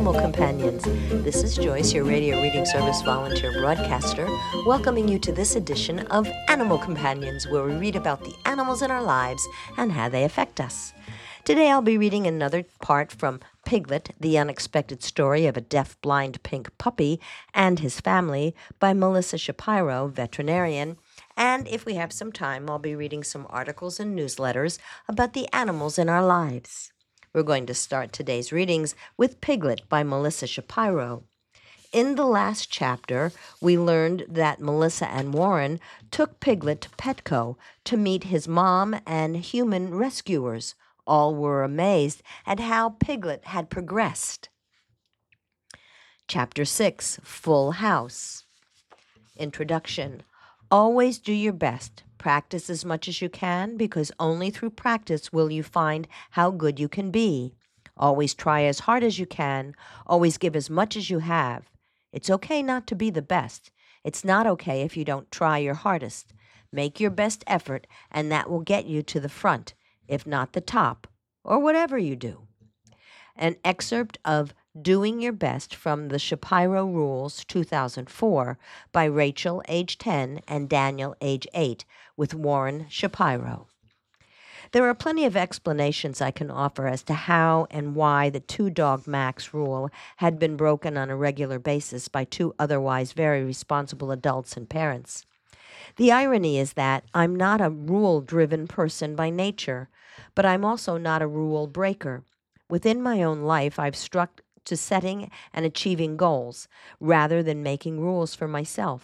Animal Companions. This is Joyce, your radio reading service volunteer broadcaster, welcoming you to this edition of Animal Companions, where we read about the animals in our lives and how they affect us. Today I'll be reading another part from Piglet, The Unexpected Story of a Deaf-Blind Pink Puppy and His Family by Melissa Shapiro, veterinarian. And if we have some time, I'll be reading some articles and newsletters about the animals in our lives. We're going to start today's readings with Piglet by Melissa Shapiro. In the last chapter, we learned that Melissa and Warren took Piglet to Petco to meet his mom and human rescuers. All were amazed at how Piglet had progressed. Chapter 6, Full House. Introduction. Always do your best. Practice as much as you can, because only through practice will you find how good you can be. Always try as hard as you can. Always give as much as you have. It's okay not to be the best. It's not okay if you don't try your hardest. Make your best effort, and that will get you to the front, if not the top, or whatever you do. An excerpt of Doing Your Best from the Shapiro Rules 2004 by Rachel, age 10, and Daniel, age 8, with Warren Shapiro. There are plenty of explanations I can offer as to how and why the two-dog max rule had been broken on a regular basis by two otherwise very responsible adults and parents. The irony is that I'm not a rule-driven person by nature, but I'm also not a rule breaker. Within my own life, I've stuck to setting and achieving goals rather than making rules for myself.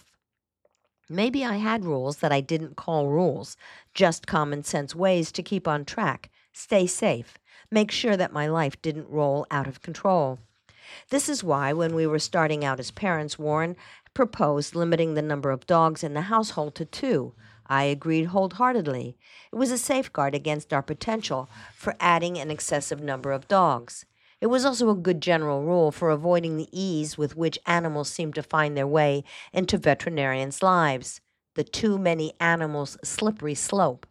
Maybe I had rules that I didn't call rules, just common sense ways to keep on track, stay safe, make sure that my life didn't roll out of control. This is why, when we were starting out as parents, Warren proposed limiting the number of dogs in the household to 2. I agreed wholeheartedly. It was a safeguard against our potential for adding an excessive number of dogs. It was also a good general rule for avoiding the ease with which animals seem to find their way into veterinarians' lives, the too many animals slippery slope.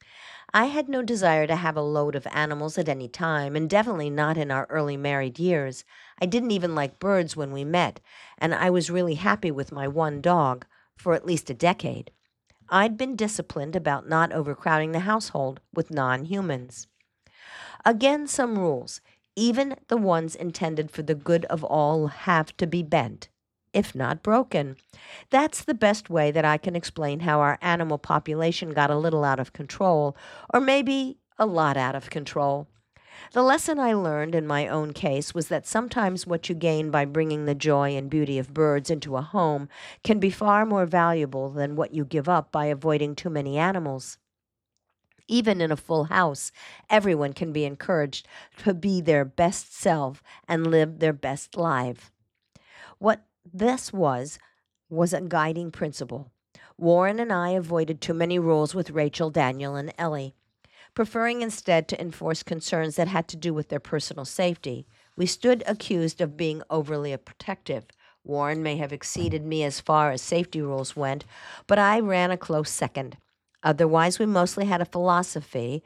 I had no desire to have a load of animals at any time, and definitely not in our early married years. I didn't even like birds when we met, and I was really happy with my one dog for at least a decade. I'd been disciplined about not overcrowding the household with non-humans. Again, some rules, even the ones intended for the good of all, have to be bent, if not broken. That's the best way that I can explain how our animal population got a little out of control, or maybe a lot out of control. The lesson I learned in my own case was that sometimes what you gain by bringing the joy and beauty of birds into a home can be far more valuable than what you give up by avoiding too many animals. Even in a full house, everyone can be encouraged to be their best self and live their best life. What this was a guiding principle. Warren and I avoided too many rules with Rachel, Daniel, and Ellie, preferring instead to enforce concerns that had to do with their personal safety. We stood accused of being overly protective. Warren may have exceeded me as far as safety rules went, but I ran a close second. Otherwise, we mostly had a philosophy,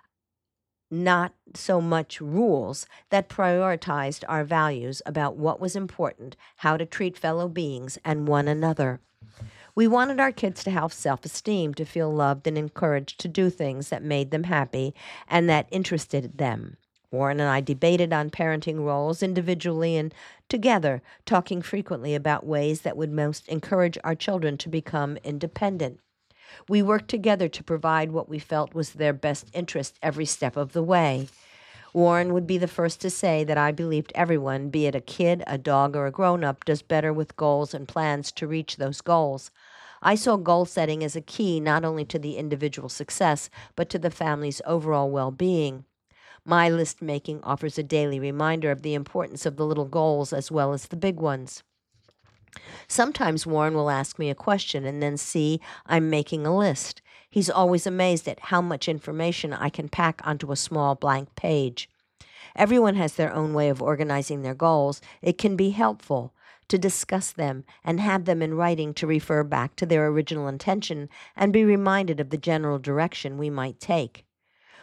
not so much rules, that prioritized our values about what was important, how to treat fellow beings and one another. We wanted our kids to have self-esteem, to feel loved and encouraged to do things that made them happy and that interested them. Warren and I debated on parenting roles individually and together, talking frequently about ways that would most encourage our children to become independent. We worked together to provide what we felt was their best interest every step of the way. Warren would be the first to say that I believed everyone, be it a kid, a dog, or a grown-up, does better with goals and plans to reach those goals. I saw goal setting as a key not only to the individual success, but to the family's overall well-being. My list making offers a daily reminder of the importance of the little goals as well as the big ones. Sometimes Warren will ask me a question and then see I'm making a list. He's always amazed at how much information I can pack onto a small blank page. Everyone has their own way of organizing their goals. It can be helpful to discuss them and have them in writing to refer back to their original intention and be reminded of the general direction we might take.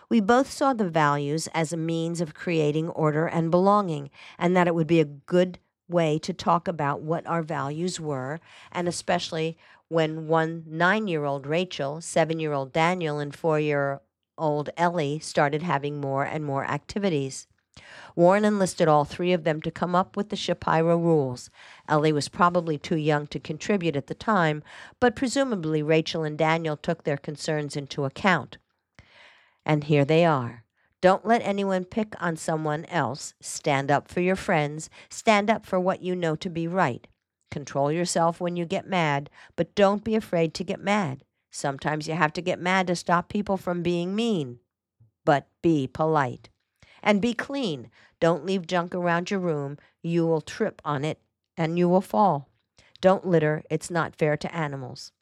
We both saw the values as a means of creating order and belonging, and that it would be a good way to talk about what our values were, and especially when 9-year-old Rachel, 7-year-old Daniel, and 4-year-old Ellie started having more and more activities. Warren enlisted all three of them to come up with the Shapiro rules. Ellie was probably too young to contribute at the time, but presumably Rachel and Daniel took their concerns into account. And here they are. Don't let anyone pick on someone else. Stand up for your friends. Stand up for what you know to be right. Control yourself when you get mad, but don't be afraid to get mad. Sometimes you have to get mad to stop people from being mean. But be polite. And be clean. Don't leave junk around your room. You will trip on it and you will fall. Don't litter. It's not fair to animals.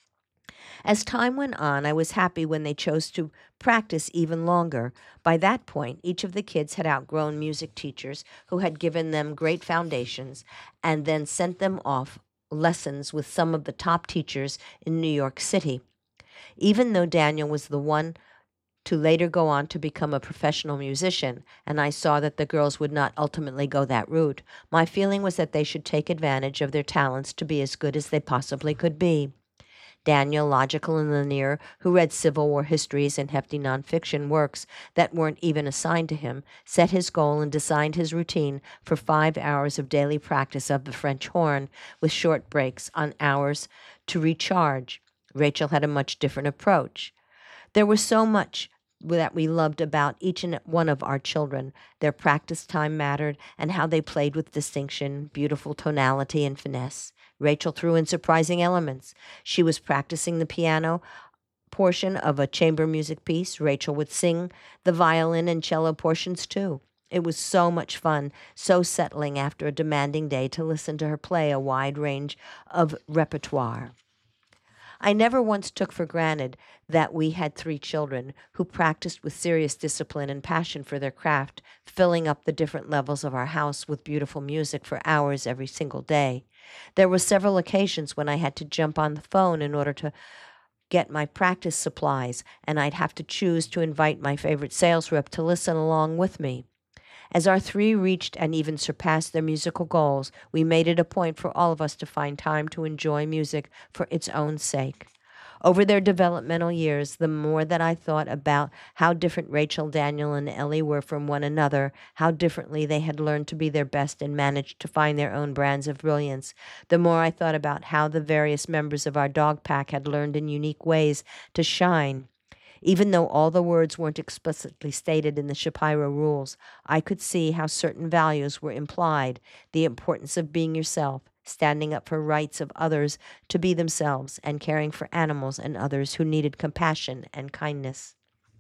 As time went on, I was happy when they chose to practice even longer. By that point, each of the kids had outgrown music teachers who had given them great foundations and then sent them off lessons with some of the top teachers in New York City. Even though Daniel was the one to later go on to become a professional musician, and I saw that the girls would not ultimately go that route, my feeling was that they should take advantage of their talents to be as good as they possibly could be. Daniel, logical and linear, who read Civil War histories and hefty nonfiction works that weren't even assigned to him, set his goal and designed his routine for 5 hours of daily practice of the French horn, with short breaks on hours to recharge. Rachel had a much different approach. There was so much that we loved about each and one of our children. Their practice time mattered, and how they played with distinction, beautiful tonality, and finesse. Rachel threw in surprising elements. She was practicing the piano portion of a chamber music piece. Rachel would sing the violin and cello portions too. It was so much fun, so settling after a demanding day to listen to her play a wide range of repertoire. I never once took for granted that we had 3 children who practiced with serious discipline and passion for their craft, filling up the different levels of our house with beautiful music for hours every single day. There were several occasions when I had to jump on the phone in order to get my practice supplies, and I'd have to choose to invite my favorite sales rep to listen along with me. As our 3 reached and even surpassed their musical goals, we made it a point for all of us to find time to enjoy music for its own sake. Over their developmental years, the more that I thought about how different Rachel, Daniel, and Ellie were from one another, how differently they had learned to be their best and managed to find their own brands of brilliance, the more I thought about how the various members of our dog pack had learned in unique ways to shine. Even though all the words weren't explicitly stated in the Shapiro rules, I could see how certain values were implied: the importance of being yourself, standing up for rights of others to be themselves, and caring for animals and others who needed compassion and kindness.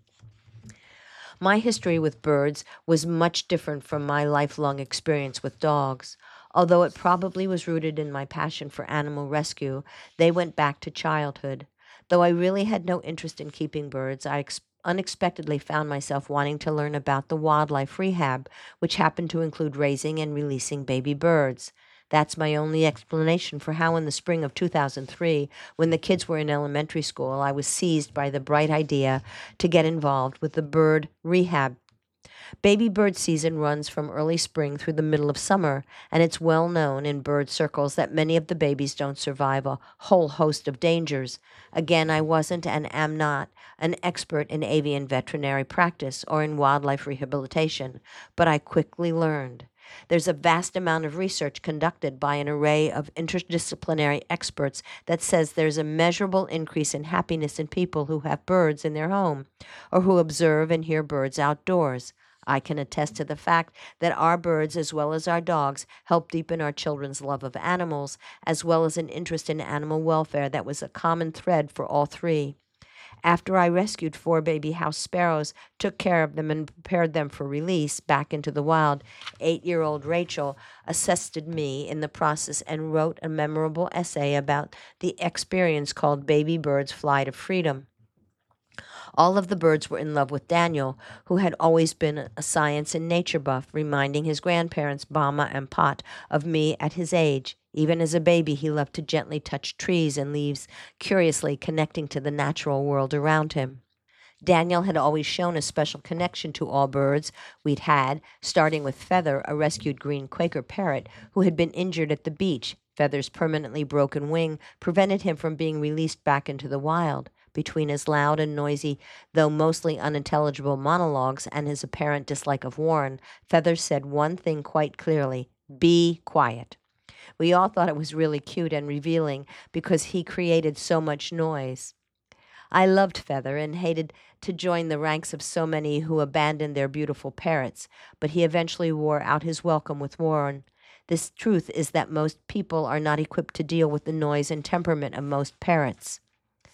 My history with birds was much different from my lifelong experience with dogs. Although it probably was rooted in my passion for animal rescue, they went back to childhood. Though I really had no interest in keeping birds, I unexpectedly found myself wanting to learn about the wildlife rehab, which happened to include raising and releasing baby birds. That's my only explanation for how in the spring of 2003, when the kids were in elementary school, I was seized by the bright idea to get involved with the bird rehab. Baby bird season runs from early spring through the middle of summer, and it's well known in bird circles that many of the babies don't survive a whole host of dangers. Again, I wasn't and am not an expert in avian veterinary practice or in wildlife rehabilitation, but I quickly learned. There's a vast amount of research conducted by an array of interdisciplinary experts that says there's a measurable increase in happiness in people who have birds in their home or who observe and hear birds outdoors. I can attest to the fact that our birds, as well as our dogs, help deepen our children's love of animals, as well as an interest in animal welfare that was a common thread for all 3. After I rescued 4 baby house sparrows, took care of them, and prepared them for release back into the wild, 8-year-old Rachel assisted me in the process and wrote a memorable essay about the experience called Baby Birds Fly to Freedom. All of the birds were in love with Daniel, who had always been a science and nature buff, reminding his grandparents, Bama and Pot, of me at his age. Even as a baby, he loved to gently touch trees and leaves, curiously connecting to the natural world around him. Daniel had always shown a special connection to all birds we'd had, starting with Feather, a rescued green Quaker parrot who had been injured at the beach. Feather's permanently broken wing prevented him from being released back into the wild. Between his loud and noisy, though mostly unintelligible monologues and his apparent dislike of Warren, Feather said one thing quite clearly: be quiet. We all thought it was really cute and revealing because he created so much noise. I loved Feather and hated to join the ranks of so many who abandoned their beautiful parrots, but he eventually wore out his welcome with Warren. This truth is that most people are not equipped to deal with the noise and temperament of most parrots.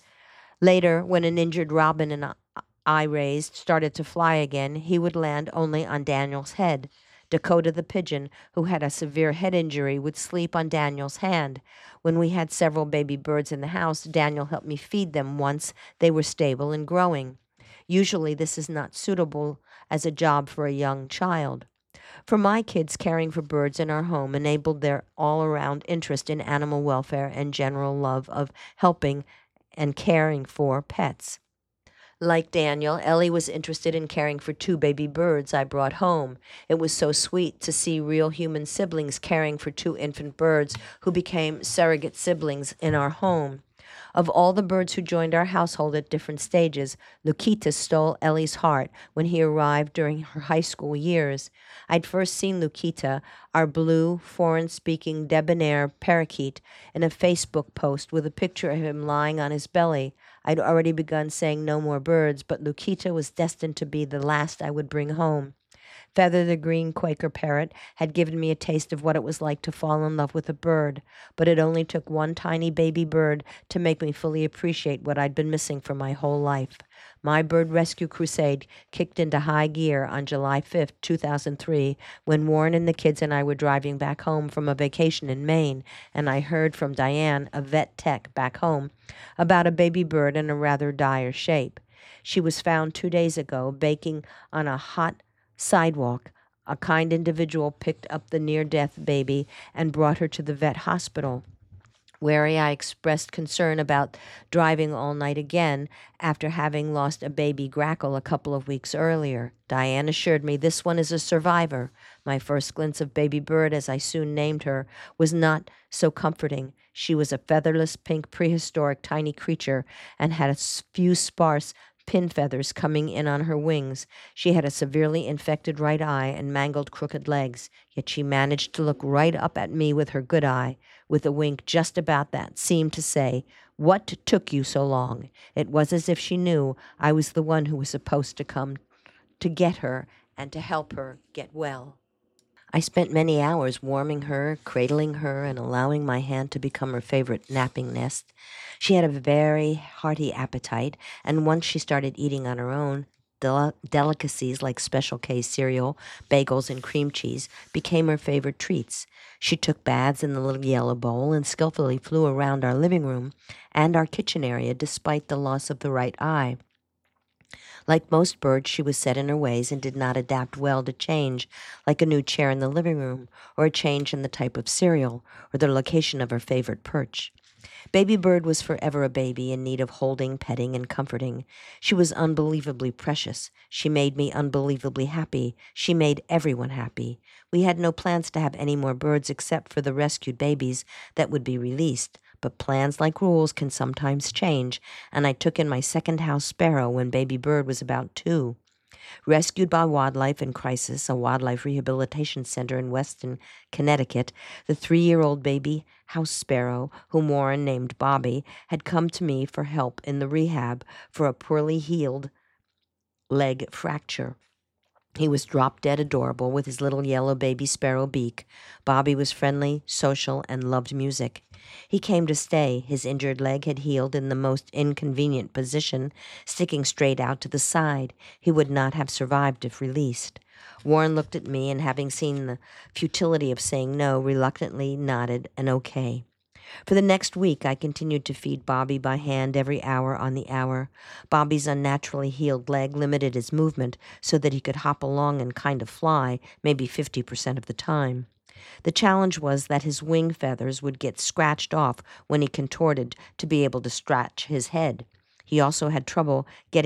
Later, when an injured robin and I raised started to fly again, he would land only on Daniel's head. Dakota the pigeon, who had a severe head injury, would sleep on Daniel's hand. When we had several baby birds in the house, Daniel helped me feed them once they were stable and growing. Usually this is not suitable as a job for a young child. For my kids, caring for birds in our home enabled their all-around interest in animal welfare and general love of helping and caring for pets. Like Daniel, Ellie was interested in caring for 2 baby birds I brought home. It was so sweet to see real human siblings caring for 2 infant birds who became surrogate siblings in our home. Of all the birds who joined our household at different stages, Lukita stole Ellie's heart when he arrived during her high school years. I'd first seen Lukita, our blue, foreign-speaking debonair parakeet, in a Facebook post with a picture of him lying on his belly. I'd already begun saying no more birds, but Lukita was destined to be the last I would bring home. Feather the green Quaker parrot had given me a taste of what it was like to fall in love with a bird, but it only took one tiny baby bird to make me fully appreciate what I'd been missing for my whole life. My bird rescue crusade kicked into high gear on July 5th, 2003, when Warren and the kids and I were driving back home from a vacation in Maine, and I heard from Diane, a vet tech back home, about a baby bird in a rather dire shape. She was found 2 days ago baking on a hot sidewalk. A kind individual picked up the near-death baby and brought her to the vet hospital. Wary, I expressed concern about driving all night again after having lost a baby grackle a couple of weeks earlier. Diane assured me this one is a survivor. My first glimpse of baby bird, as I soon named her, was not so comforting. She was a featherless pink prehistoric tiny creature and had a few sparse pin feathers coming in on her wings. She had a severely infected right eye and mangled crooked legs, yet she managed to look right up at me with her good eye, with a wink just about that seemed to say, "What took you so long?" It was as if she knew I was the one who was supposed to come to get her and to help her get well. I spent many hours warming her, cradling her, and allowing my hand to become her favorite napping nest. She had a very hearty appetite, and once she started eating on her own, delicacies like Special K cereal, bagels, and cream cheese became her favorite treats. She took baths in the little yellow bowl and skillfully flew around our living room and our kitchen area despite the loss of the right eye. Like most birds, she was set in her ways and did not adapt well to change, like a new chair in the living room, or a change in the type of cereal, or the location of her favorite perch. Baby Bird was forever a baby in need of holding, petting, and comforting. She was unbelievably precious. She made me unbelievably happy. She made everyone happy. We had no plans to have any more birds except for the rescued babies that would be released. But plans, like rules, can sometimes change, and I took in my second house sparrow when Baby Bird was about 2. Rescued by Wildlife in Crisis, a wildlife rehabilitation center in Weston, Connecticut, the 3-year-old baby house sparrow, whom Warren named Bobby, had come to me for help in the rehab for a poorly healed leg fracture. He was drop-dead adorable with his little yellow baby sparrow beak. Bobby was friendly, social, and loved music. He came to stay. His injured leg had healed in the most inconvenient position, sticking straight out to the side. He would not have survived if released. Warren looked at me and, having seen the futility of saying no, reluctantly nodded an okay. For the next week, I continued to feed Bobby by hand every hour on the hour. Bobby's unnaturally healed leg limited his movement so that he could hop along and kind of fly, maybe 50% of the time. The challenge was that his wing feathers would get scratched off when he contorted to be able to stretch his head. He also had trouble getting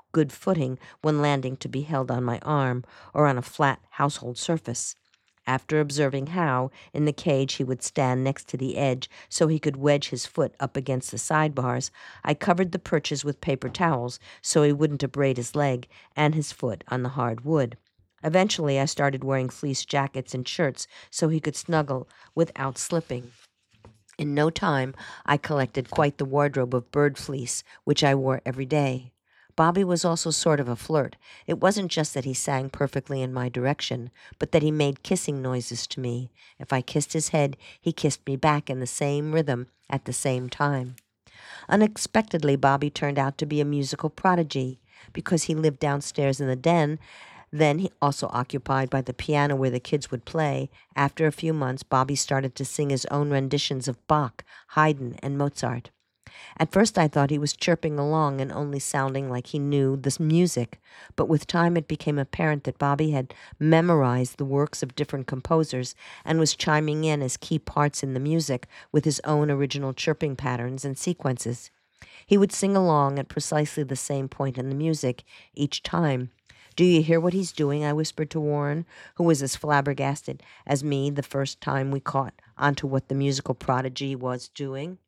good footing when landing to be held on my arm or on a flat household surface. After observing how, in the cage, he would stand next to the edge so he could wedge his foot up against the sidebars, I covered the perches with paper towels so he wouldn't abrade his leg and his foot on the hard wood. Eventually, I started wearing fleece jackets and shirts so he could snuggle without slipping. In no time, I collected quite the wardrobe of bird fleece, which I wore every day. Bobby was also sort of a flirt. It wasn't just that he sang perfectly in my direction, but that he made kissing noises to me. If I kissed his head, he kissed me back in the same rhythm at the same time. Unexpectedly, Bobby turned out to be a musical prodigy. Because he lived downstairs in the den, then he also occupied by the piano where the kids would play. After a few months, Bobby started to sing his own renditions of Bach, Haydn, and Mozart. At first I thought he was chirping along and only sounding like he knew this music, but with time it became apparent that Bobby had memorized the works of different composers and was chiming in as key parts in the music with his own original chirping patterns and sequences. He would sing along at precisely the same point in the music each time. "Do you hear what he's doing?" I whispered to Warren, who was as flabbergasted as me the first time we caught onto what the musical prodigy was doing.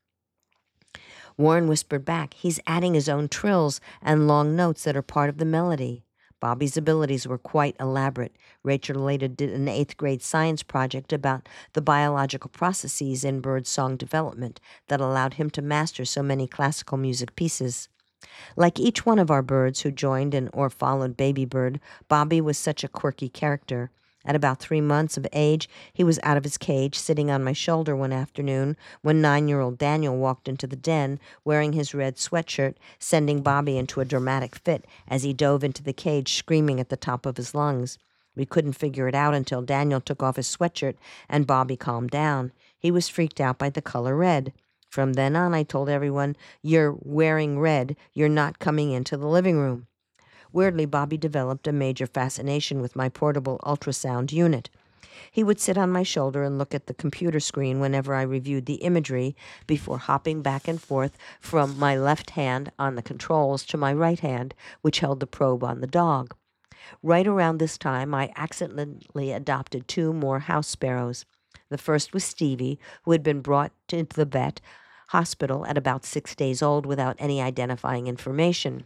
Warren whispered back, "He's adding his own trills and long notes that are part of the melody." Bobby's abilities were quite elaborate. Rachel later did an 8th grade science project about the biological processes in bird song development that allowed him to master so many classical music pieces. Like each one of our birds who joined and or followed Baby Bird, Bobby was such a quirky character. At about 3 months of age, he was out of his cage, sitting on my shoulder one afternoon when 9-year-old Daniel walked into the den wearing his red sweatshirt, sending Bobby into a dramatic fit as he dove into the cage, screaming at the top of his lungs. We couldn't figure it out until Daniel took off his sweatshirt and Bobby calmed down. He was freaked out by the color red. From then on, I told everyone, "You're wearing red. You're not coming into the living room." Weirdly, Bobby developed a major fascination with my portable ultrasound unit. He would sit on my shoulder and look at the computer screen whenever I reviewed the imagery before hopping back and forth from my left hand on the controls to my right hand, which held the probe on the dog. Right around this time, I accidentally adopted 2 more house sparrows. The first was Stevie, who had been brought to the vet hospital at about 6 days old without any identifying information.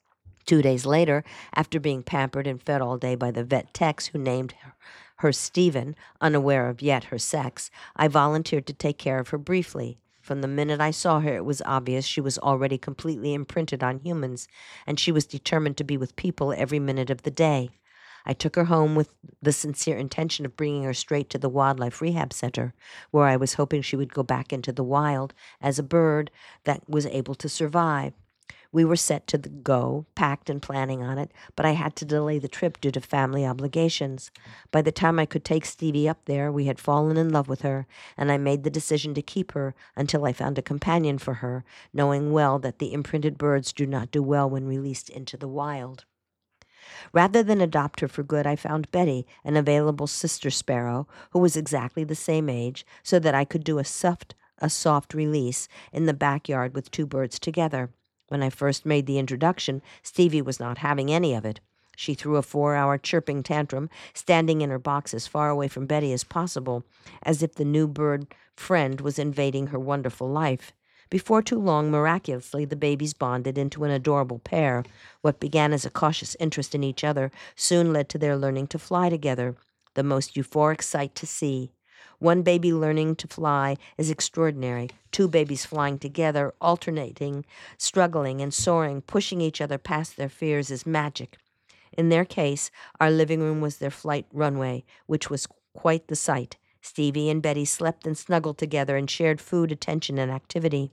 2 days later, after being pampered and fed all day by the vet techs who named her Stephen, unaware of yet her sex, I volunteered to take care of her briefly. From the minute I saw her, it was obvious she was already completely imprinted on humans, and she was determined to be with people every minute of the day. I took her home with the sincere intention of bringing her straight to the Wildlife Rehab Center, where I was hoping she would go back into the wild as a bird that was able to survive. We were set to go, packed and planning on it, but I had to delay the trip due to family obligations. By the time I could take Stevie up there, we had fallen in love with her, and I made the decision to keep her until I found a companion for her, knowing well that the imprinted birds do not do well when released into the wild. Rather than adopt her for good, I found Betty, an available sister sparrow, who was exactly the same age, so that I could do a soft release in the backyard with 2 birds together. When I first made the introduction, Stevie was not having any of it. She threw a 4-hour chirping tantrum, standing in her box as far away from Betty as possible, as if the new bird friend was invading her wonderful life. Before too long, miraculously, the babies bonded into an adorable pair. What began as a cautious interest in each other soon led to their learning to fly together, the most euphoric sight to see. One baby learning to fly is extraordinary. 2 babies flying together, alternating, struggling and soaring, pushing each other past their fears is magic. In their case, our living room was their flight runway, which was quite the sight. Stevie and Betty slept and snuggled together and shared food, attention, and activity.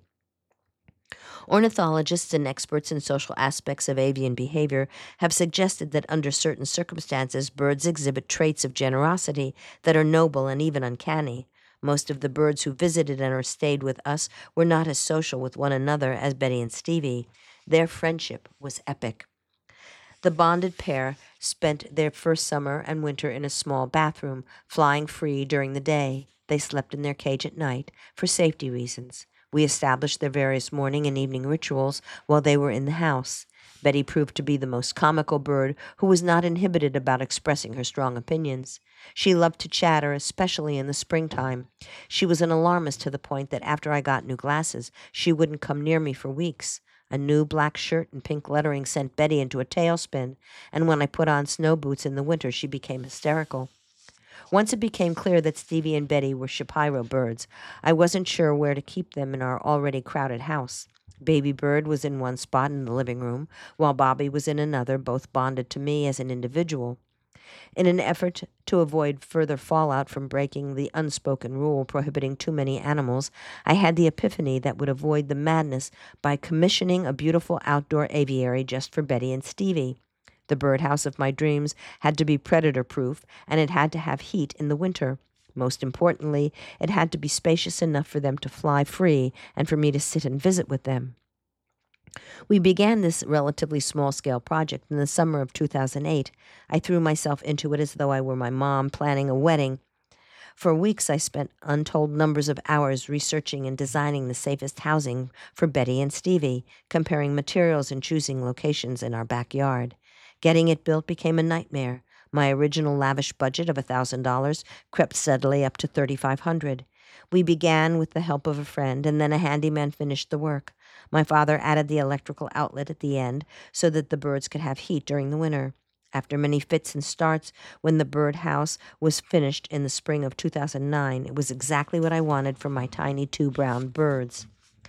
Ornithologists and experts in social aspects of avian behavior have suggested that under certain circumstances, birds exhibit traits of generosity that are noble and even uncanny. Most of the birds who visited and or stayed with us were not as social with one another as Betty and Stevie. Their friendship was epic. The bonded pair spent their first summer and winter in a small bathroom, flying free during the day. They slept in their cage at night for safety reasons. We established their various morning and evening rituals while they were in the house. Betty proved to be the most comical bird who was not inhibited about expressing her strong opinions. She loved to chatter, especially in the springtime. She was an alarmist to the point that after I got new glasses, she wouldn't come near me for weeks. A new black shirt and pink lettering sent Betty into a tailspin, and when I put on snow boots in the winter, she became hysterical. Once it became clear that Stevie and Betty were Shapiro birds, I wasn't sure where to keep them in our already crowded house. Baby Bird was in one spot in the living room, while Bobby was in another, both bonded to me as an individual. In an effort to avoid further fallout from breaking the unspoken rule prohibiting too many animals, I had the epiphany that would avoid the madness by commissioning a beautiful outdoor aviary just for Betty and Stevie. The birdhouse of my dreams had to be predator-proof, and it had to have heat in the winter. Most importantly, it had to be spacious enough for them to fly free and for me to sit and visit with them. We began this relatively small-scale project in the summer of 2008. I threw myself into it as though I were my mom planning a wedding. For weeks, I spent untold numbers of hours researching and designing the safest housing for Betty and Stevie, comparing materials and choosing locations in our backyard. Getting it built became a nightmare. My original lavish budget of $1,000 crept steadily up to $3,500. We began with the help of a friend, and then a handyman finished the work. My father added the electrical outlet at the end so that the birds could have heat during the winter. After many fits and starts, when the birdhouse was finished in the spring of 2009, it was exactly what I wanted for my tiny two brown birds.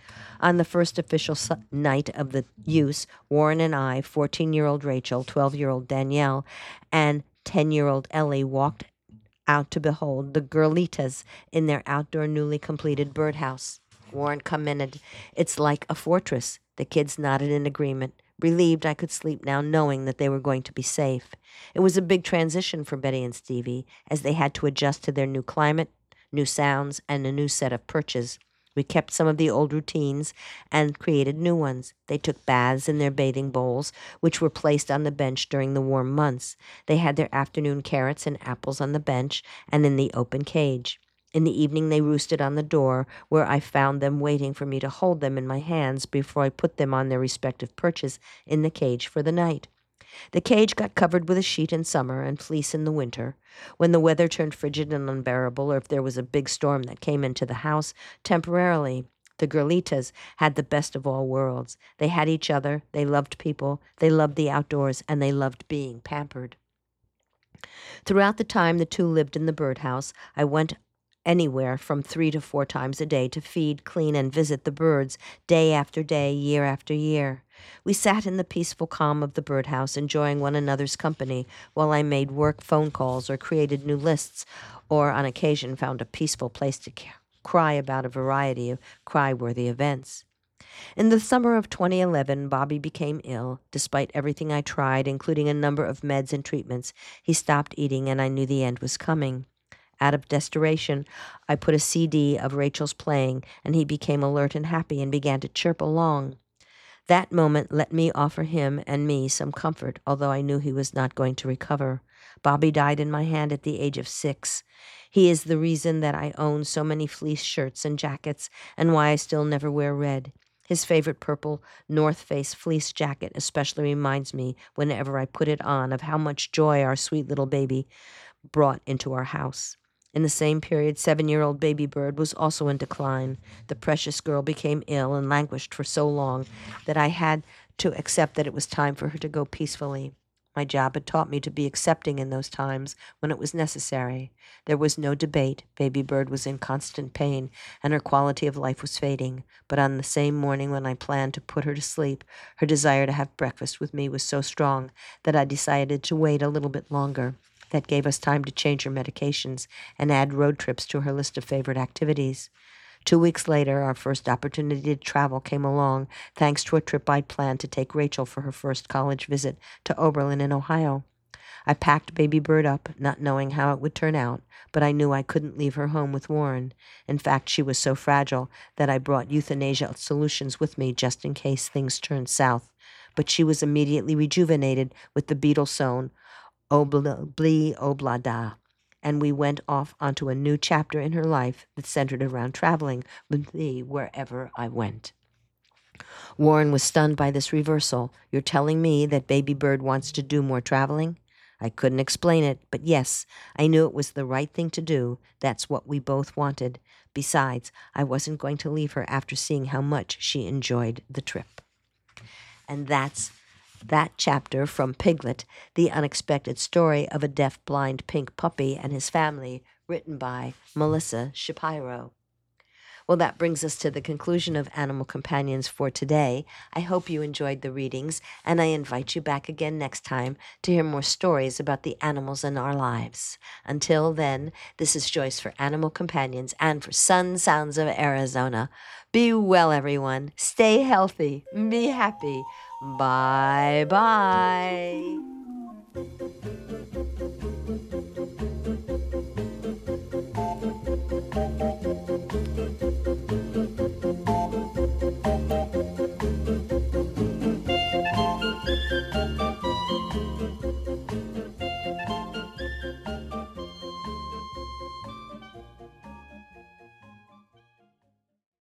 On the first official night of the use, Warren and I, 14-year-old Rachel, 12-year-old Danielle, and 10-year-old Ellie walked out to behold the girlitas in their outdoor newly completed birdhouse. Warren commented, "It's like a fortress." The kids nodded in agreement, relieved I could sleep now knowing that they were going to be safe. It was a big transition for Betty and Stevie, as they had to adjust to their new climate, new sounds, and a new set of perches. We kept some of the old routines and created new ones. They took baths in their bathing bowls, which were placed on the bench during the warm months. They had their afternoon carrots and apples on the bench and in the open cage. In the evening, they roosted on the door, where I found them waiting for me to hold them in my hands before I put them on their respective perches in the cage for the night. The cage got covered with a sheet in summer and fleece in the winter. When the weather turned frigid and unbearable, or if there was a big storm that came into the house temporarily, the girlitas had the best of all worlds. They had each other, they loved people, they loved the outdoors, and they loved being pampered. Throughout the time the two lived in the birdhouse, I went anywhere from 3 to 4 times a day to feed, clean, and visit the birds day after day, year after year. We sat in the peaceful calm of the birdhouse, enjoying one another's company, while I made work phone calls or created new lists, or on occasion found a peaceful place to cry about a variety of cry-worthy events. In the summer of 2011, Bobby became ill. Despite everything I tried, including a number of meds and treatments, he stopped eating, and I knew the end was coming. Out of desperation, I put a CD of Rachel's playing, and he became alert and happy and began to chirp along. That moment let me offer him and me some comfort, although I knew he was not going to recover. Bobby died in my hand at the age of 6. He is the reason that I own so many fleece shirts and jackets, and why I still never wear red. His favorite purple North Face fleece jacket especially reminds me, whenever I put it on, of how much joy our sweet little baby brought into our house. In the same period, 7-year-old Baby Bird was also in decline. The precious girl became ill and languished for so long that I had to accept that it was time for her to go peacefully. My job had taught me to be accepting in those times when it was necessary. There was no debate. Baby Bird was in constant pain, and her quality of life was fading. But on the same morning when I planned to put her to sleep, her desire to have breakfast with me was so strong that I decided to wait a little bit longer. That gave us time to change her medications and add road trips to her list of favorite activities. 2 weeks later, our first opportunity to travel came along, thanks to a trip I'd planned to take Rachel for her first college visit to Oberlin in Ohio. I packed Baby Bird up, not knowing how it would turn out, but I knew I couldn't leave her home with Warren. In fact, she was so fragile that I brought euthanasia solutions with me just in case things turned south. But she was immediately rejuvenated with the beetle-sown Obli Oblada. and we went off onto a new chapter in her life that centered around traveling with me wherever I went. Warren was stunned by this reversal. You're telling me that Baby Bird wants to do more traveling? I couldn't explain it, but yes, I knew it was the right thing to do. That's what we both wanted. Besides, I wasn't going to leave her after seeing how much she enjoyed the trip. And that's that chapter from Piglet, The Unexpected Story of a Deaf-Blind Pink Puppy and His Family, written by Melissa Shapiro. Well, that brings us to the conclusion of Animal Companions for today. I hope you enjoyed the readings, and I invite you back again next time to hear more stories about the animals in our lives. Until then, this is Joyce for Animal Companions and for Sun Sounds of Arizona. Be well, everyone. Stay healthy. Be happy. Bye-bye.